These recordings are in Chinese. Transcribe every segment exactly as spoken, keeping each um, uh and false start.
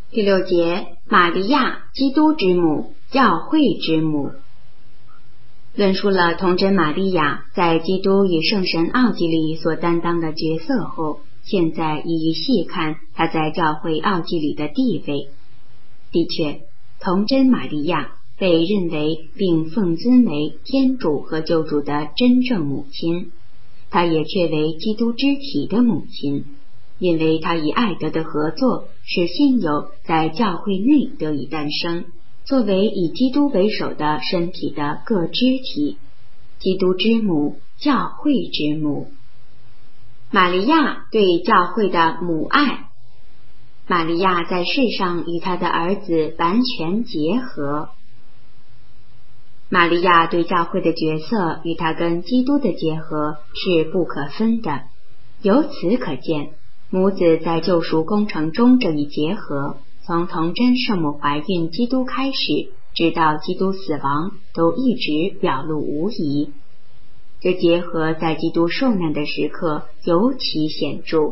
第六节，玛利亚，基督之母，教会之母。论述了童贞玛利亚在基督与圣神奥迹里所担当的角色后，现在一一细看她在教会奥迹里的地位。的确，童贞玛利亚被认为并奉尊为天主和救主的真正母亲，她也确为基督肢体的母亲，因为她以爱德的合作使信友在教会内得以诞生，作为以基督为首的身体的各肢体，基督之母，教会之母。玛利亚对教会的母爱。玛利亚在世上与她的儿子完全结合。玛利亚对教会的角色与她跟基督的结合是不可分的，由此可见，母子在救赎工程中这一结合，从童贞圣母怀孕基督开始，直到基督死亡，都一直表露无遗。这结合在基督受难的时刻尤其显著。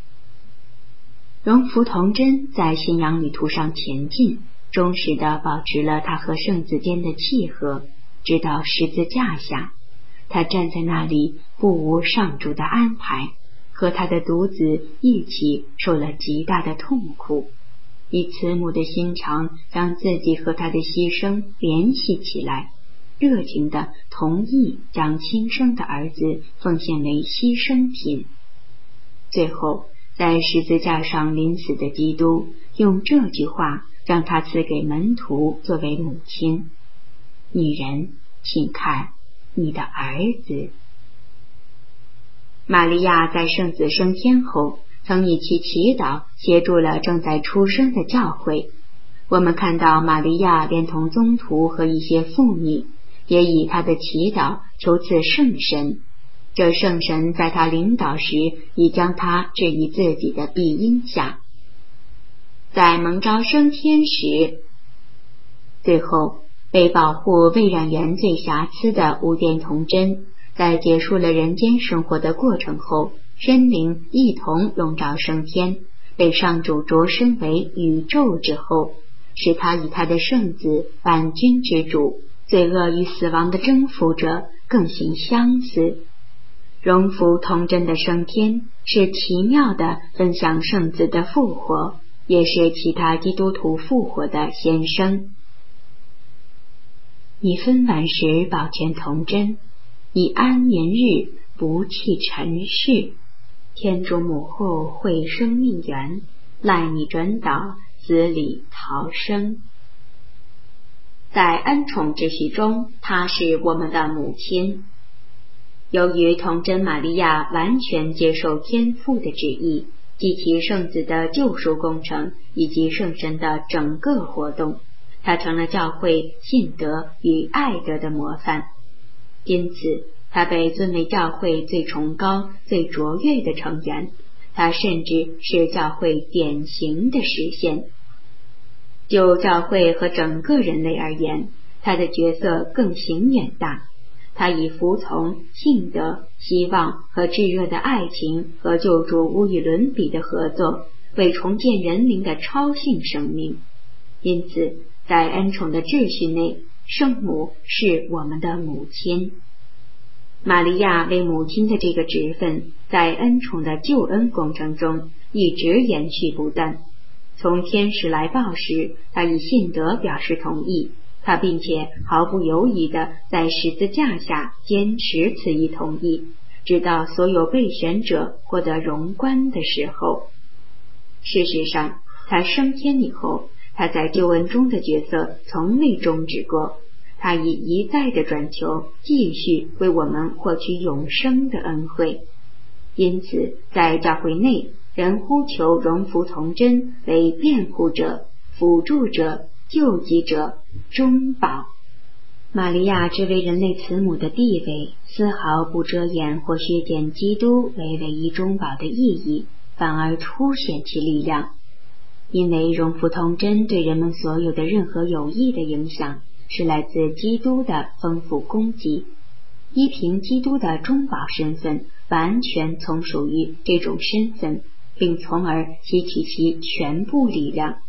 荣福童贞在信仰旅途上前进，忠实地保持了他和圣子间的契合，直到十字架下，他站在那里不无上主的安排，和他的独子一起受了极大的痛苦，以慈母的心肠让自己和他的牺牲联系起来，热情地同意将亲生的儿子奉献为牺牲品。最后在十字架上临死的基督用这句话让他赐给门徒作为母亲：女人，请看你的儿子。玛利亚在圣子升天后，曾以其祈祷协助了正在出生的教会。我们看到玛利亚连同宗徒和一些妇女，也以她的祈祷求赐圣神。这圣神在她领导时，已将她置于自己的庇荫下。在蒙召升天时，最后被保护未染原罪瑕疵的无玷童贞，在结束了人间生活的过程后，身灵一同笼罩升天，被上主擢升为宇宙之后，使他与他的圣子万军之主、罪恶与死亡的征服者更形相似。荣福童贞的升天是奇妙的分享圣子的复活，也是其他基督徒复活的先声。你分完时保全童贞，以安眠日不弃尘世，天主母后会生命源，赖你转导，子里逃生。在恩宠秩序中，她是我们的母亲。由于童贞玛利亚完全接受天父的旨意，及其圣子的救赎工程以及圣神的整个活动，她成了教会信德与爱德的模范。因此她被尊为教会最崇高最卓越的成员，她甚至是教会典型的实现。就教会和整个人类而言，她的角色更形远大。她以服从、信德、希望和炙热的爱情和救主无与伦比的合作，为重建人灵的超性生命。因此在恩宠的秩序内，圣母是我们的母亲。玛利亚为母亲的这个职分，在恩宠的救恩工程中一直延续不断。从天使来报时，她以信德表示同意，她并且毫不犹豫地在十字架下坚持此一同意，直到所有备选者获得荣冠的时候。事实上，她升天以后，她在救恩中的角色从未终止过，她以一再的转求继续为我们获取永生的恩惠。因此在教会内，人呼求荣福童贞为辩护者、辅助者、救济者、中保。玛利亚之为人类慈母的地位，丝毫不遮掩或削减基督为唯一中保的意义，反而凸显其力量。因为荣福童贞对人们所有的任何有益的影响，是来自基督的丰富供给，依凭基督的中保身份，完全从属于这种身份，并从而吸取其全部力量。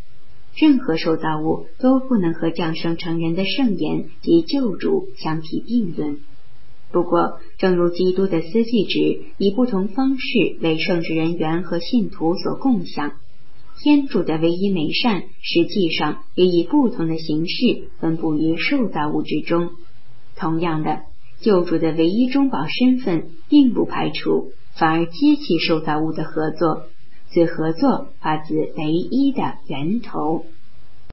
任何受造物都不能和降生成人的圣言及救主相提并论。不过，正如基督的司祭职以不同方式为圣职人员和信徒所共享，天主的唯一美善实际上也以不同的形式分布于受造物之中。同样的，救主的唯一中保身份并不排除，反而激起受造物的合作，此合作发自唯一的源头。